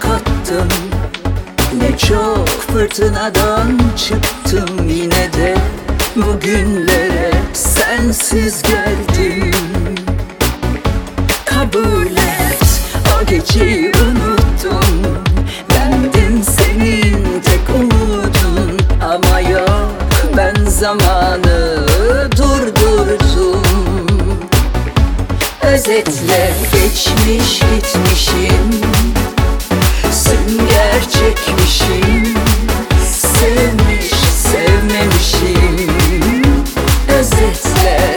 kattım. Ne çok fırtınadan çıktım, yine de bugünlere sensiz geldim. Kabul et, o geceyi unuttum. Bendim senin tek umudun, ama yok, ben zamanı durdurdum. Özetle geçmiş gitmişim, sünger çekmişim, sevmiş sevmemişim. Özetle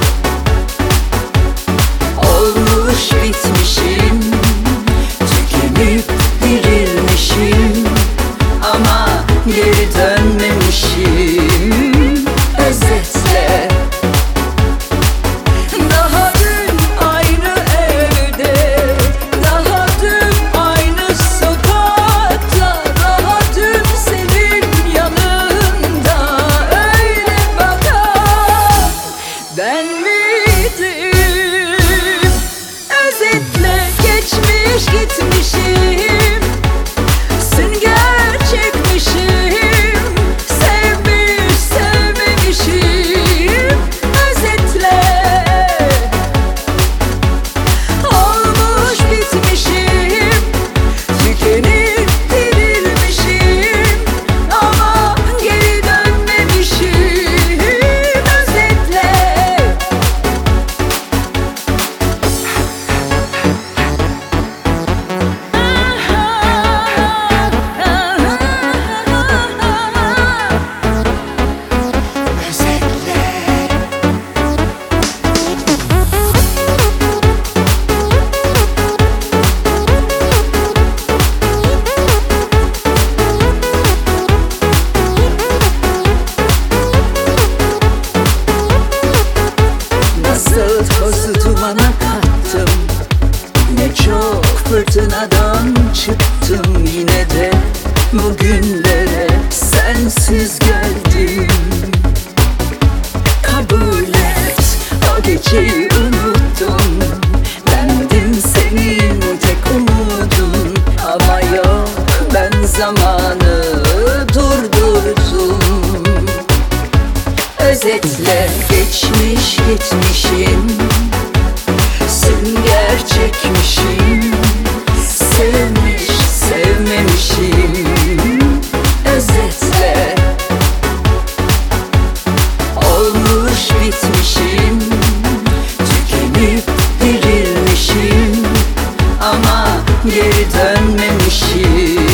olmuş bitmişim, tükenip dirilmişim, ama geri dönmemişim. Özetle daha dün aynı evde, daha dün aynı sokakta, daha dün senin yanında öyle bakan ben miydim? Özetle geçmiş gitmişim, sünger çekmişim, sevmiş sevmemişim. Özetle olmuş bitmişim, tükenip dirilmişim, ama geri dönmemişim. Özetle nasıl tozu dumana kattım, ne çok fırtınadan çıktım, yine de bugünlere sensiz geldim. Kabul et, o geceyi unuttum. Bendim senin tek umudun, ama yok, ben zamanı durdurdum. Özetle geçmiş gitmişim, sünger çekmişim, sevmiş sevmemişim. Özetle olmuş bitmişim, tükenip dirilmişim, ama geri dönmemişim.